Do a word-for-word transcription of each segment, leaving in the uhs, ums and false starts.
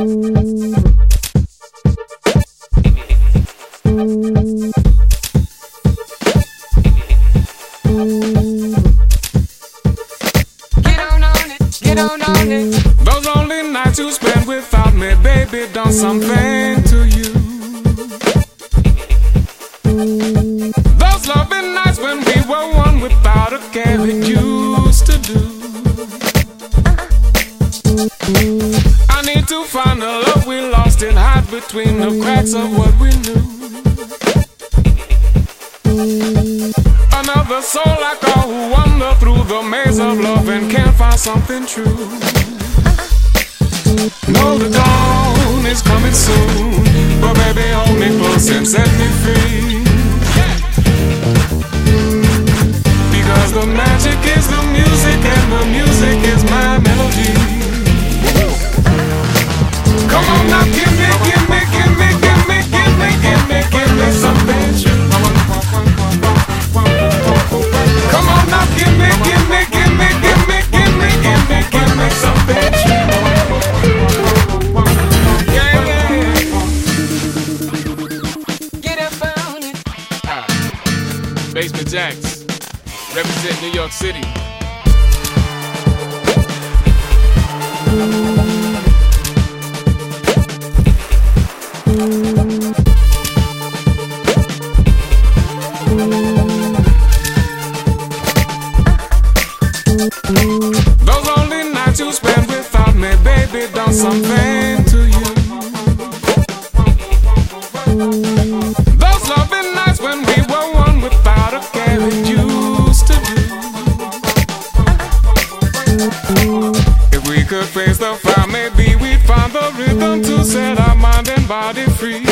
Done something to you. Those loving nights when we were one without a care it used to do. I need to find the love we lost and hide between the cracks of what we knew. Another soul like all who wander through the maze of love and can't find something true. Know the dawn is coming soon, but baby hold me close and set me free. Because the magic is the music and the music is my melody. Come on now, give me, give me, give me, give me, give me, give me, give me something true. Come on now, give me, give me, give me, give me, give me, give me, give me something true. Basement Jaxx, represent New York City. Those only nights you spend without me, baby, done something to you. Those loving nights when we were one without a care it used to do. If we could face the fire, maybe we'd find the rhythm to set our mind and body free.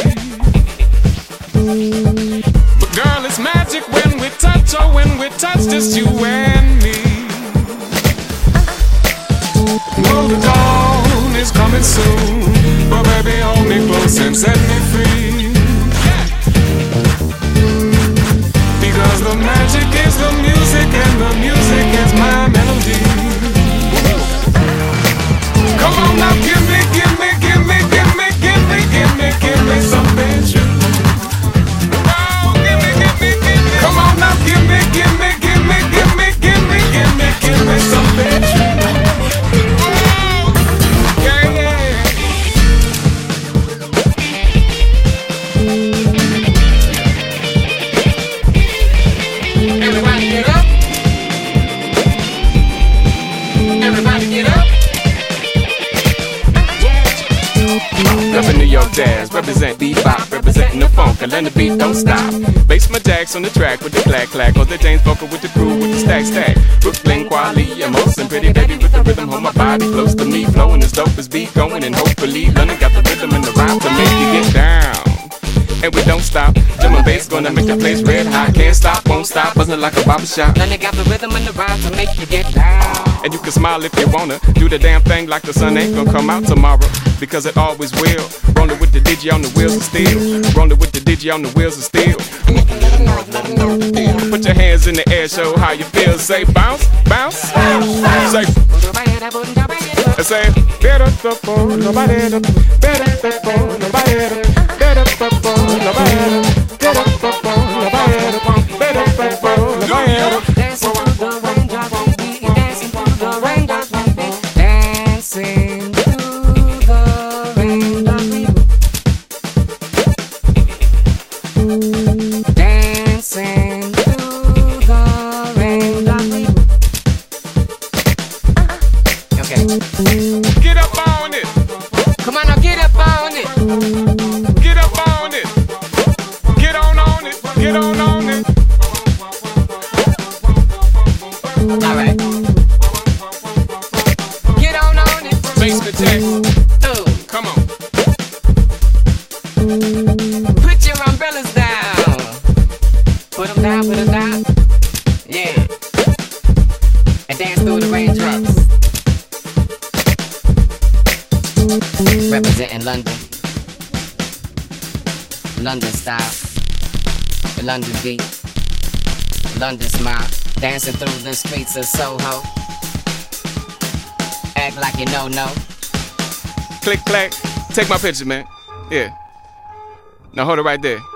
But girl, it's magic when we touch, or when we touch just you and me. Know the dawn is coming soon, but baby hold me close and set me free. Because the magic is the music and the music is my melody. Come on now, give me, give me, give me, give me, give me, give me, give me something true. Oh, give me, give me, give me. Come on now, give me, give me, give me, give me, give me, give me, give me something true. Oh, yeah, yeah. Everybody get up. Everybody get up. Reppin' New York Jazz, represent bebop, representing the funk, and let the beat don't stop. Basement Jaxx on the track with the clack clack, or the James Booker with the crew with the stack stack. Brooklyn, Quali, and Most, and Pretty Baby with the rhythm, hold my body close to me, flowing as dope as beat going, and hopefully London got the rhythm and the rhyme to make you get down. And we don't stop. Drum and bass gonna make the place red hot. Can't stop, won't stop, buzzing like a barbershop. London got the rhythm and the rhyme to make you get down. And you can smile if you wanna. Do the damn thing like the sun ain't gonna come out tomorrow, because it always will. Rolling with the digi on the wheels of steel. Rolling with the digi on the wheels of steel. Put your hands in the air, show how you feel. Say bounce, bounce. Say, say, better the for nobody, better the for nobody, better the for nobody, better the for nobody, better the for nobody. Dancing through the raindrops, won't be dancing through the raindrops, won't be dancing through the raindrops. Dancing through the raindrops. Okay. Get up on it. Come on now, get up on it. Get up on it. Get on on it. Get on on it. All right. Get on on it. Basement Jaxx. Ooh. Come on. Put your umbrellas down. Put them down, put them down. Yeah. And dance through the raindrops. Representing London. London style. The London beat. London smile. Dancing through the streets of Soho. Act like you know, no. Click clack. Take my picture, man. Yeah. Now hold it right there.